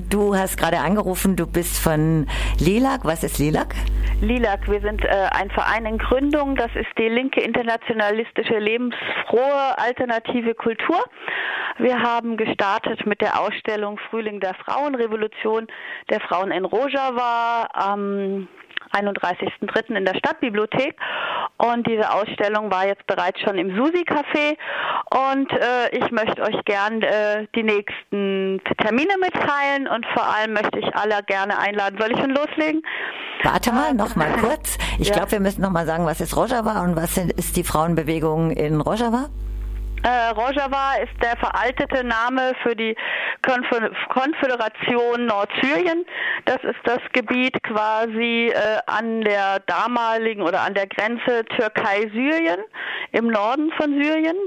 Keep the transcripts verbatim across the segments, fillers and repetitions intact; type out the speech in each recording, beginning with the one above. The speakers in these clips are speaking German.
und du hast gerade angerufen, du bist von LILAG. Was ist LILAG? LILAG, wir sind äh, ein Verein in Gründung. Das ist die linke internationalistische lebensfrohe alternative Kultur. Wir haben gestartet mit der Ausstellung Frühling der Frauenrevolution der Frauen in Rojava am einunddreißigsten dritten in der Stadtbibliothek, und diese Ausstellung war jetzt bereits schon im Susi-Café, und äh, ich möchte euch gern äh, die nächsten Termine mitteilen, und vor allem möchte ich alle gerne einladen. Soll ich schon loslegen? Warte mal, noch mal kurz. Ich ja. glaube, wir müssen noch mal sagen, was ist Rojava und was ist die Frauenbewegung in Rojava? Äh, Rojava ist der veraltete Name für die Konf- Konföderation Nordsyrien. Das ist das Gebiet quasi äh, an der damaligen oder an der Grenze Türkei-Syrien, im Norden von Syrien.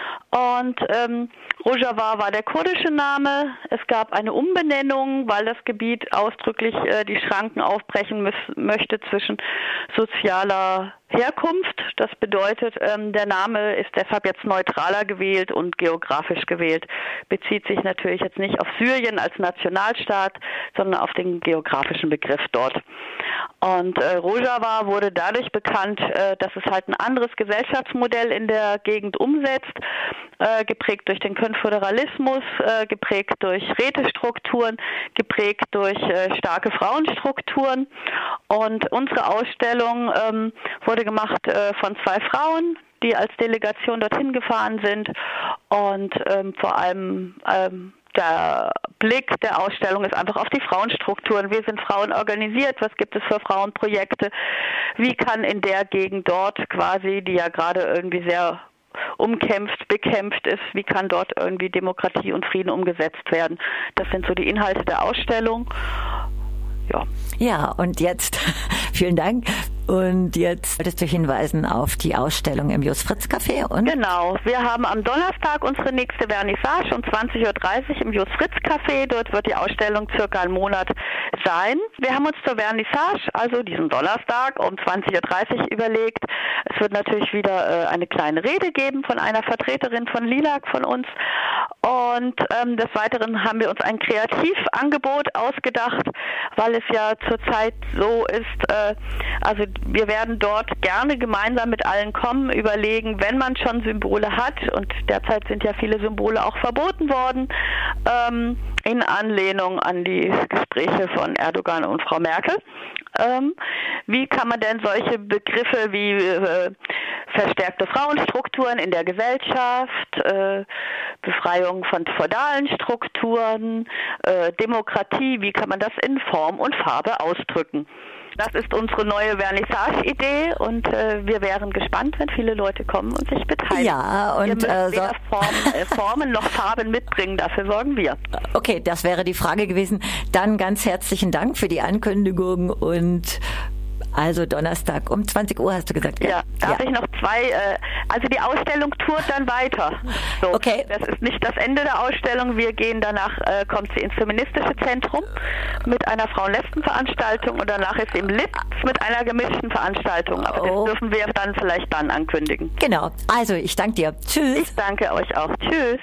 Und ähm, Rojava war der kurdische Name. Es gab eine Umbenennung, weil das Gebiet ausdrücklich äh, die Schranken aufbrechen müß- möchte zwischen sozialer Herkunft. Das bedeutet, ähm, der Name ist deshalb jetzt neutraler gewählt und geografisch gewählt. Bezieht sich natürlich jetzt nicht auf Syrien als Nationalstaat, sondern auf den geografischen Begriff dort. Und äh, Rojava wurde dadurch bekannt, äh, dass es halt ein anderes Gesellschaftsmodell in der Gegend umsetzt, äh, geprägt durch den Konföderalismus, äh, geprägt durch Rätestrukturen, geprägt durch äh, starke Frauenstrukturen. Und unsere Ausstellung ähm, wurde gemacht äh, von zwei Frauen, die als Delegation dorthin gefahren sind, und ähm, vor allem ähm, der Blick der Ausstellung ist einfach auf die Frauenstrukturen. Wie sind Frauen organisiert? Was gibt es für Frauenprojekte? Wie kann in der Gegend dort quasi, die ja gerade irgendwie sehr umkämpft, bekämpft ist, wie kann dort irgendwie Demokratie und Frieden umgesetzt werden? Das sind so die Inhalte der Ausstellung. Ja. Ja, und jetzt, vielen Dank. Und jetzt wolltest du hinweisen auf die Ausstellung im Jos-Fritz-Café. Und genau, wir haben am Donnerstag unsere nächste Vernissage um zwanzig Uhr dreißig im Jos-Fritz-Café. Dort wird die Ausstellung circa einen Monat sein. Wir haben uns zur Vernissage, also diesen Donnerstag um zwanzig Uhr dreißig überlegt, es wird natürlich wieder äh, eine kleine Rede geben von einer Vertreterin von LILAG, von uns. Und ähm, des Weiteren haben wir uns ein Kreativangebot ausgedacht, weil es ja zurzeit so ist, äh, also wir werden dort gerne gemeinsam mit allen kommen, überlegen, wenn man schon Symbole hat, und derzeit sind ja viele Symbole auch verboten worden, ähm, in Anlehnung an die Gespräche von Erdogan und Frau Merkel. Ähm, wie kann man denn solche Begriffe wie äh, verstärkte Frauenstrukturen in der Gesellschaft, äh, Befreiung von feudalen Strukturen, äh, Demokratie, wie kann man das in Form und Farbe ausdrücken? Das ist unsere neue Vernissage-Idee, und äh, wir wären gespannt, wenn viele Leute kommen und sich beteiligen. Ja, und wir müssen äh, weder Formen, äh, Formen noch Farben mitbringen, dafür sorgen wir. Okay, das wäre die Frage gewesen. Dann ganz herzlichen Dank für die Ankündigung, und also Donnerstag um zwanzig Uhr hast du gesagt. Ja, ja darf ja. ich noch zwei, äh, also die Ausstellung tourt dann weiter. So, okay. Das ist nicht das Ende der Ausstellung, wir gehen danach, äh, kommt sie ins Feministische Zentrum mit einer Frauen-Lesben-Veranstaltung, und danach ist sie im Litz mit einer gemischten Veranstaltung, aber oh. das dürfen wir dann vielleicht dann ankündigen. Genau, also ich danke dir. Tschüss. Ich danke euch auch. Tschüss.